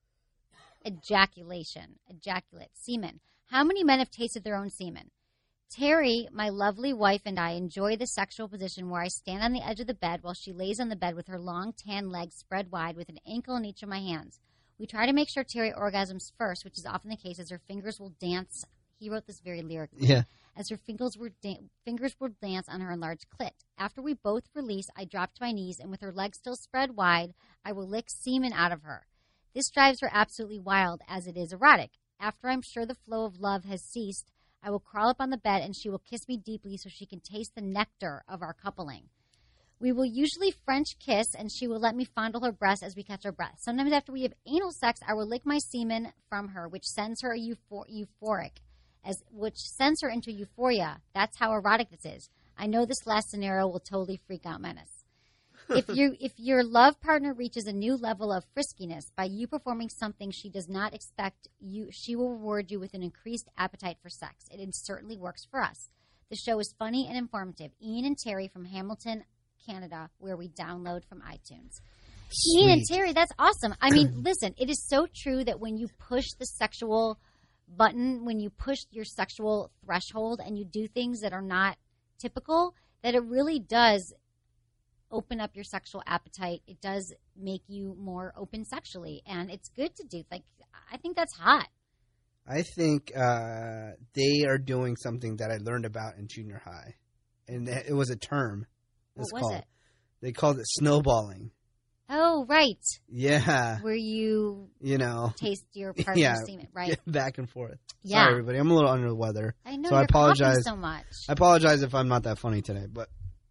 ejaculation, ejaculate, semen? How many men have tasted their own semen? Terry, my lovely wife, and I enjoy the sexual position where I stand on the edge of the bed while she lays on the bed with her long tan legs spread wide with an ankle in each of my hands. We try to make sure Terry orgasms first, which is often the case as her fingers will dance. He wrote this very lyrically. Yeah. As her fingers would, da- fingers would dance on her enlarged clit. After we both release, I drop to my knees, and with her legs still spread wide, I will lick semen out of her. This drives her absolutely wild, as it is erotic. After I'm sure the flow of love has ceased, I will crawl up on the bed, and she will kiss me deeply so she can taste the nectar of our coupling. We will usually French kiss, and she will let me fondle her breast as we catch our breath. Sometimes after we have anal sex, I will lick my semen from her, which sends her euphor- euphoric. As which sends her into euphoria. That's how erotic this is. I know this last scenario will totally freak out Menace. If you if your love partner reaches a new level of friskiness by you performing something she does not expect, you she will reward you with an increased appetite for sex. It certainly works for us. The show is funny and informative. Ian and Terry from Hamilton, Canada, where we download from iTunes. Sweet. Ian and Terry, that's awesome. I mean, listen, it is so true that when you push the sexual button, when you push your sexual threshold and you do things that are not typical, that it really does open up your sexual appetite. It does make you more open sexually, and it's good to do. Like, I think that's hot. I think uh, they are doing something that I learned about in junior high, and it was a term. What was called. it? They called it snowballing. Oh, right. Yeah. Where you, you know, taste your partner's yeah, semen, right? Yeah, back and forth. Yeah. Sorry, everybody. I'm a little under the weather. I know. So you're I apologize so much. I apologize if I'm not that funny today, but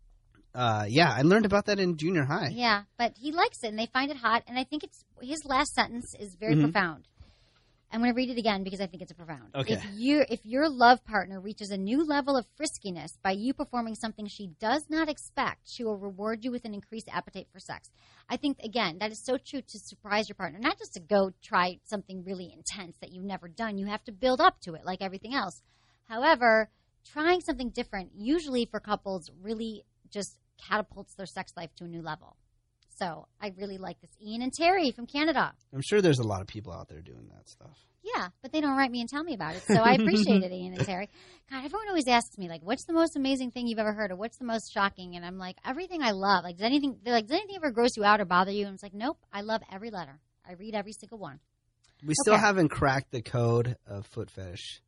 uh, yeah, I learned about that in junior high. Yeah, but he likes it, and they find it hot, and I think it's his last sentence is very Mm-hmm. profound. I'm going to read it again because I think it's profound. Okay. If you if your love partner reaches a new level of friskiness by you performing something she does not expect, she will reward you with an increased appetite for sex. I think, again, that is so true to surprise your partner, not just to go try something really intense that you've never done. You have to build up to it like everything else. However, trying something different, usually for couples, really just catapults their sex life to a new level. So I really like this. Ian and Terry from Canada. I'm sure there's a lot of people out there doing that stuff. Yeah, but they don't write me and tell me about it. So I appreciate it, Ian and Terry. God, everyone always asks me, like, what's the most amazing thing you've ever heard, or what's the most shocking? And I'm like, everything I love. Like, does anything, they're like, does anything ever gross you out or bother you? And it's like, nope, I love every letter. I read every single one. We still Okay. haven't cracked the code of foot fetish.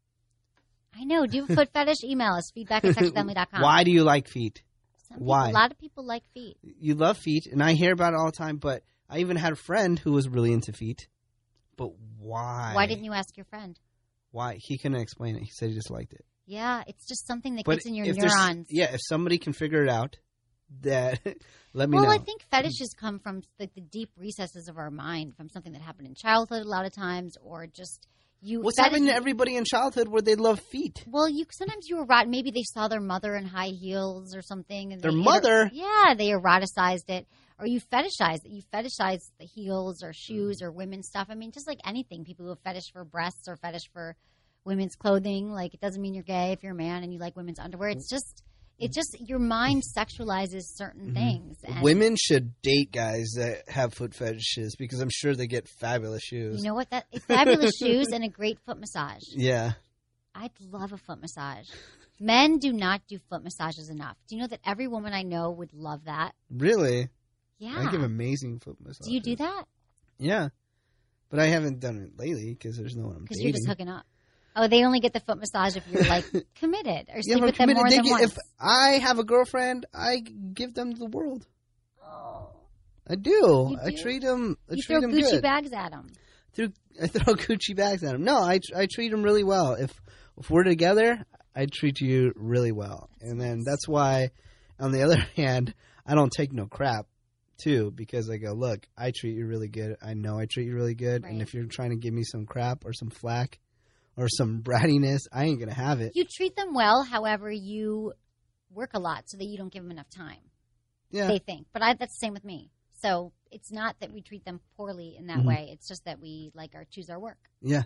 I know. Do you have a foot fetish? Email us, feedback at sex family dot com. Why do you like feet? Some people, Why? A lot of people like feet. You love feet, and I hear about it all the time, but I even had a friend who was really into feet. But why? Why didn't you ask your friend? Why? He couldn't explain it. He said he just liked it. Yeah, it's just something that But gets in your if there's- neurons. Yeah, if somebody can figure it out, that let me Well, know. I think fetishes come from like the deep recesses of our mind, from something that happened in childhood a lot of times, or just you. What's fetish- happening to everybody in childhood where they love feet? Well, you sometimes you erot. Maybe they saw their mother in high heels or something. And Their they mother? Yeah, they eroticized it, or you fetishized it. You fetishize the heels or shoes or women's stuff. I mean, just like anything, people who have fetish for breasts or fetish for women's clothing. Like, it doesn't mean you're gay if you're a man and you like women's underwear. It's just, it just your mind sexualizes certain things. And Women should date guys that have foot fetishes because I'm sure they get fabulous shoes. you know what? That fabulous shoes and a great foot massage. Yeah. I'd love a foot massage. Men do not do foot massages enough. Do you know that every woman I know would love that? Really? Yeah. I give amazing foot massages. Do you do that? Yeah. But I haven't done it lately because there's no one I'm Because dating. you're just hooking up. Oh, they only get the foot massage if you're like committed or Yeah, sleep if I'm with them committed, more they than get- once. If I have a girlfriend, I give them the world. Oh. I do. You I do? treat them. I You treat throw them Gucci good. bags at them. Through, I throw Gucci bags at them. No, I I treat them really well. If if we're together, I treat you really well, That's and then nice. that's why. On the other hand, I don't take no crap, too, because I go, look, I treat you really good. I know I treat you really good, and Right. if you're trying to give me some crap or some flack or some brattiness, I ain't gonna have it. You treat them well, however, you work a lot so that you don't give them enough time. Yeah. They think. But I, that's the same with me. So it's not that we treat them poorly in that Mhm. way. It's just that we like our choose our work. Yeah.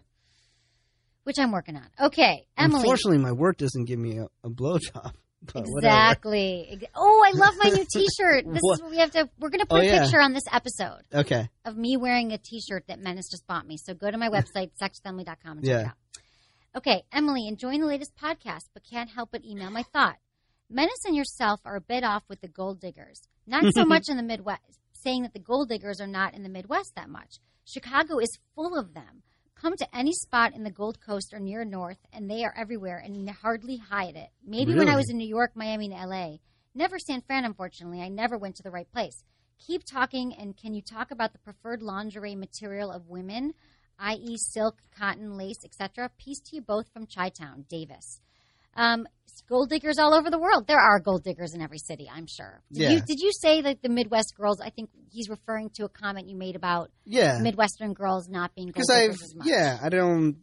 Which I'm working on. Okay, Emily. Unfortunately, my work doesn't give me a, a blowjob. But Exactly. Ex- Oh, I love my new T-shirt. This What? is what we have to. We're going to put Oh, a yeah. picture on this episode whatever. Okay. of me wearing a T-shirt that Menace just bought me. So go to my website, sex with emily dot com, and check Yeah. it out. Okay, Emily, enjoying the latest podcast, but can't help but email my thought. Menace and yourself are a bit off with the gold diggers. Not so much in the Midwest, saying that the gold diggers are not in the Midwest that much. Chicago is full of them. Come to any spot in the Gold Coast or near north, and they are everywhere and hardly hide it. Maybe when I Really? was in New York, Miami, and L A. Never San Fran, unfortunately. I never went to the right place. Keep talking, and can you talk about the preferred lingerie material of women, that is silk, cotton, lace, et cetera? Peace to you both from Chi-Town, Davis. Um, gold diggers all over the world. There are gold diggers in every city, I'm sure. Did, Yeah. you, did you say that the Midwest girls, I think he's referring to a comment you made about Yeah. Midwestern girls not being gold Because I've, diggers as much. yeah, I don't,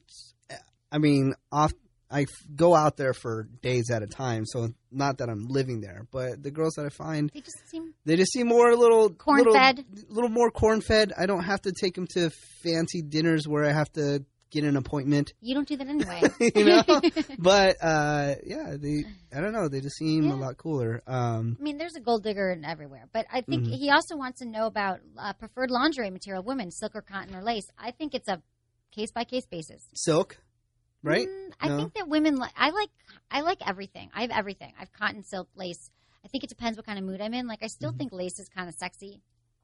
I mean, off, I f- go out there for days at a time, so not that I'm living there, but the girls that I find, They just seem they just seem more a little Corn-fed? little, little more corn fed. I don't have to take them to fancy dinners where I have to get an appointment, you don't do that anyway. you know. But uh, yeah, they, I don't know, they just seem Yeah. a lot cooler. Um, I mean, there's a gold digger in everywhere. But I think Mhm. he also wants to know about uh, preferred lingerie material of women, silk or cotton or lace. I think it's a case-by-case basis. silk, right? Mm, I No? think that women like I like I like everything. I have everything. I have cotton, silk, lace. I think it depends what kind of mood I'm in. Like I still Mhm. think lace is kind of sexy.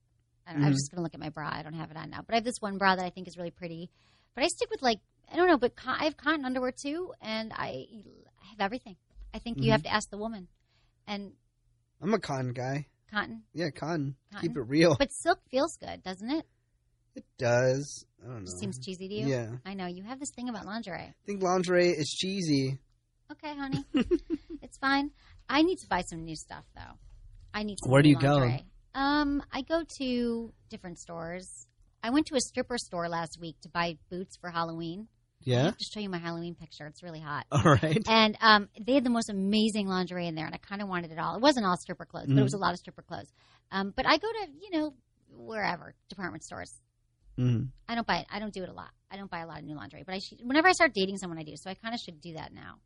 I don't, I'm Mhm. just gonna look at my bra. I don't have it on now, but I have this one bra that I think is really pretty. But I stick with like I don't know, but co- I have cotton underwear too, and I have everything. I think you Mhm. have to ask the woman. And I'm a cotton guy. cotton, Yeah, cotton. Cotton? Keep it real. but silk feels good, doesn't it? It does. I don't know. Just seems cheesy to you. Yeah. I know you have this thing about lingerie. I think lingerie is cheesy. Okay, honey, it's fine. I need to buy some new stuff though. I need some Where do new you go? lingerie. Um, I go to different stores. I went to a stripper store last week to buy boots for Halloween. I Yeah. have to show you my Halloween picture. It's really hot. All right. And um, they had the most amazing lingerie in there, and I kind of wanted it all. It wasn't all stripper clothes, but it was a lot of stripper clothes. Um, but I go to, you know, wherever, department stores. Mm. I don't buy it. I don't do it a lot. I don't buy a lot of new lingerie. But I should, whenever I start dating someone, I do. So I kind of should do that now.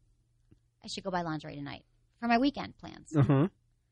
I should go buy lingerie tonight for my weekend plans. Uh huh.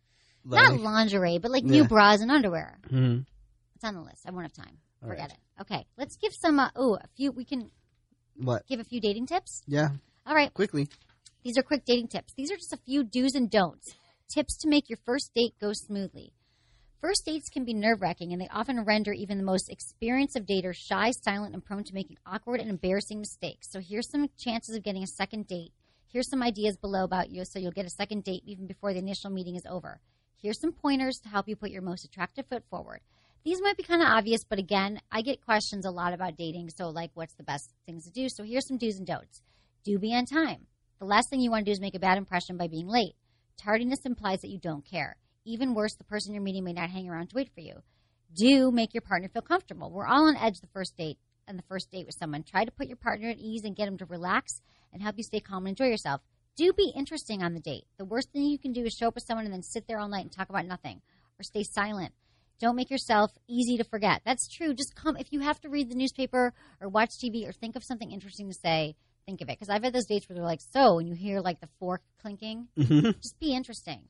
Not lingerie, but like Yeah. new bras and underwear. Mm. It's on the list. I won't have time. All Forget right. it. Okay, let's give some. Uh, oh, a few. We can What? give a few dating tips. Yeah. All right. Quickly. These are quick dating tips. These are just a few do's and don'ts. Tips to make your first date go smoothly. First dates can be nerve-wracking, and they often render even the most experienced of daters shy, silent, and prone to making awkward and embarrassing mistakes. So here's some chances of getting a second date. Here's some ideas below about you so you'll get a second date even before the initial meeting is over. Here's some pointers to help you put your most attractive foot forward. These might be kind of obvious, but again, I get questions a lot about dating, so like what's the best things to do? So here's some do's and don'ts. Do be on time. The last thing you want to do is make a bad impression by being late. Tardiness implies that you don't care. Even worse, the person you're meeting may not hang around to wait for you. Do make your partner feel comfortable. We're all on edge the first date and the first date with someone. Try to put your partner at ease and get him to relax and help you stay calm and enjoy yourself. Do be interesting on the date. The worst thing you can do is show up with someone and then sit there all night and talk about nothing or stay silent. Don't make yourself easy to forget. That's true. Just come. If you have to read the newspaper or watch T V or think of something interesting to say, think of it. Because I've had those dates where they're like, so, and you hear like the fork clinking. Mm-hmm. Just be interesting.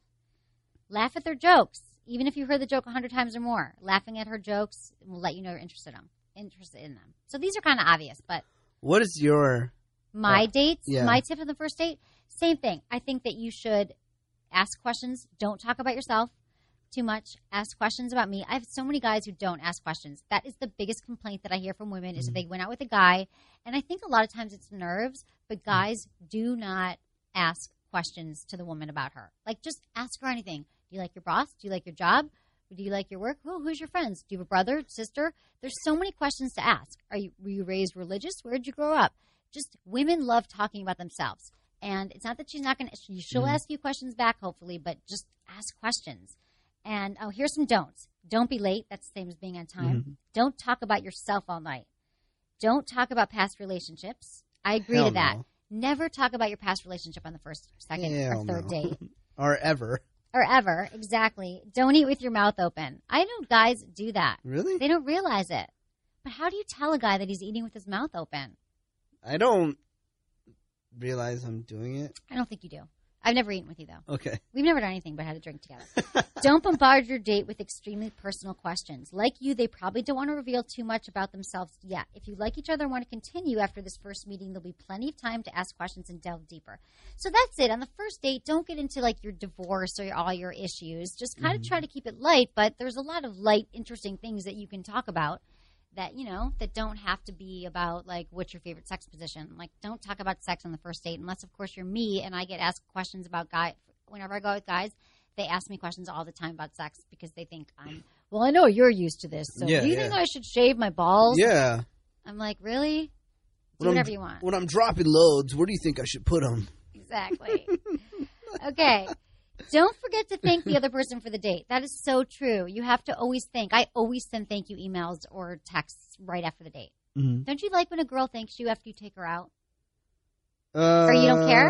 Laugh at their jokes, even if you heard the joke a hundred times or more. Laughing at her jokes will let you know you're interested in them. Interested in them. So these are kind of obvious, but What is your? my Uh, dates, yeah. my tip for the first date, same thing. I think that you should ask questions. Don't talk about yourself too much. Ask questions about me. I have so many guys who don't ask questions. That is the biggest complaint that I hear from women is that they went out with a guy, and I think a lot of times it's nerves, but guys do not ask questions to the woman about her. Like, just ask her anything. Do you like your boss? Do you like your job? Do you like your work? Oh, who's your friends? Do you have a brother, sister? There's so many questions to ask. Are you were you raised religious? Where did you grow up? Just women love talking about themselves. And it's not that she's not going to, she'll ask you questions back, hopefully, but just ask questions. And oh, here's some don'ts. Don't be late. That's the same as being on time. Mhm. Don't talk about yourself all night. Don't talk about past relationships. I agree Hell to that. no. Never talk about your past relationship on the first, second, Hell or third no. date. Or ever. Or ever, exactly. Don't eat with your mouth open. I know guys do that. Really? They don't realize it. But how do you tell a guy that he's eating with his mouth open? I don't realize I'm doing it. I don't think you do. I've never eaten with you, though. Okay. We've never done anything but had a drink together. Don't bombard your date with extremely personal questions. Like you, they probably don't want to reveal too much about themselves yet. If you like each other and want to continue after this first meeting, there'll be plenty of time to ask questions and delve deeper. So that's it. On the first date, don't get into like your divorce or all your issues. Just kind of mm-hmm. try to keep it light, but there's a lot of light, interesting things that you can talk about. That, you know, that don't have to be about, like, what's your favorite sex position. Like, don't talk about sex on the first date unless, of course, you're me and I get asked questions about guys. Whenever I go with guys, they ask me questions all the time about sex because they think I'm, well, I know you're used to this. So yeah, do you yeah. think I should shave my balls? Yeah. I'm like, really? Do when whatever I'm, you want. When I'm dropping loads, where do you think I should put them? Exactly. Okay. Don't forget to thank the other person for the date. That is so true. You have to always thank. I always send thank you emails or texts right after the date. Mm-hmm. Don't you like when a girl thanks you after you take her out? Uh, or you don't care?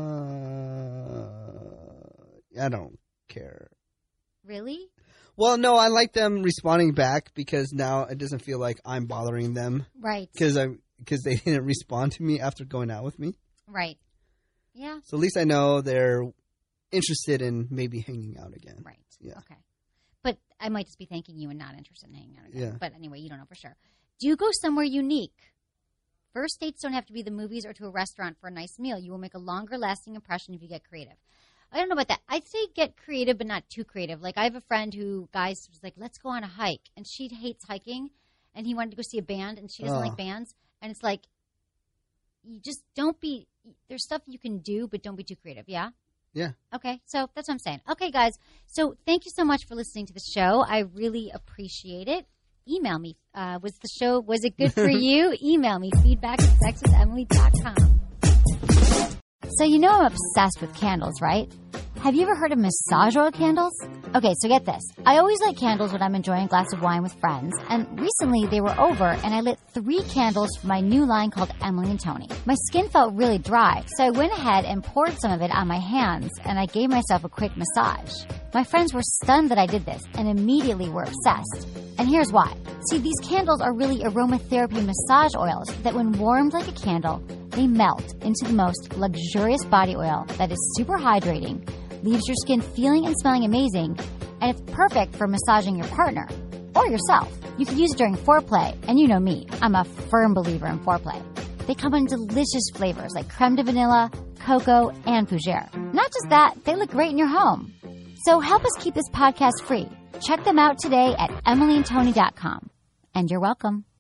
I don't care. Really? Well, no, I like them responding back because now it doesn't feel like I'm bothering them. Right. Because I because they didn't respond to me after going out with me. Right. Yeah. So at least I know they're interested in maybe hanging out again. Right. Yeah. Okay. But I might just be thanking you and not interested in hanging out again. Yeah. But anyway, you don't know for sure. Do you go somewhere unique? First dates don't have to be the movies or to a restaurant for a nice meal. You will make a longer lasting impression if you get creative. I don't know about that. I'd say get creative, but not too creative. Like, I have a friend who, guys, was like, let's go on a hike. And she hates hiking. And he wanted to go see a band, and she doesn't oh. like bands. And it's like, you just don't be, there's stuff you can do, but don't be too creative. Yeah? Yeah. Okay, so that's what I'm saying. Okay, guys, so thank you so much for listening to the show. I really appreciate it. Email me. Uh, was the show, was it good for you? Email me, feedback at sex with emily dot com. So you know I'm obsessed with candles, right? Have you ever heard of massage oil candles? Okay, so get this. I always light candles when I'm enjoying a glass of wine with friends, and recently they were over and I lit three candles for my new line called Emily and Tony. My skin felt really dry, so I went ahead and poured some of it on my hands, and I gave myself a quick massage. My friends were stunned that I did this and immediately were obsessed. And here's why. See, these candles are really aromatherapy massage oils that when warmed like a candle, they melt into the most luxurious body oil that is super hydrating, leaves your skin feeling and smelling amazing, and it's perfect for massaging your partner or yourself. You can use it during foreplay, and you know me, I'm a firm believer in foreplay. They come in delicious flavors like creme de vanilla, cocoa, and fougere. Not just that, they look great in your home. So help us keep this podcast free. Check them out today at emily and tony dot com. And you're welcome.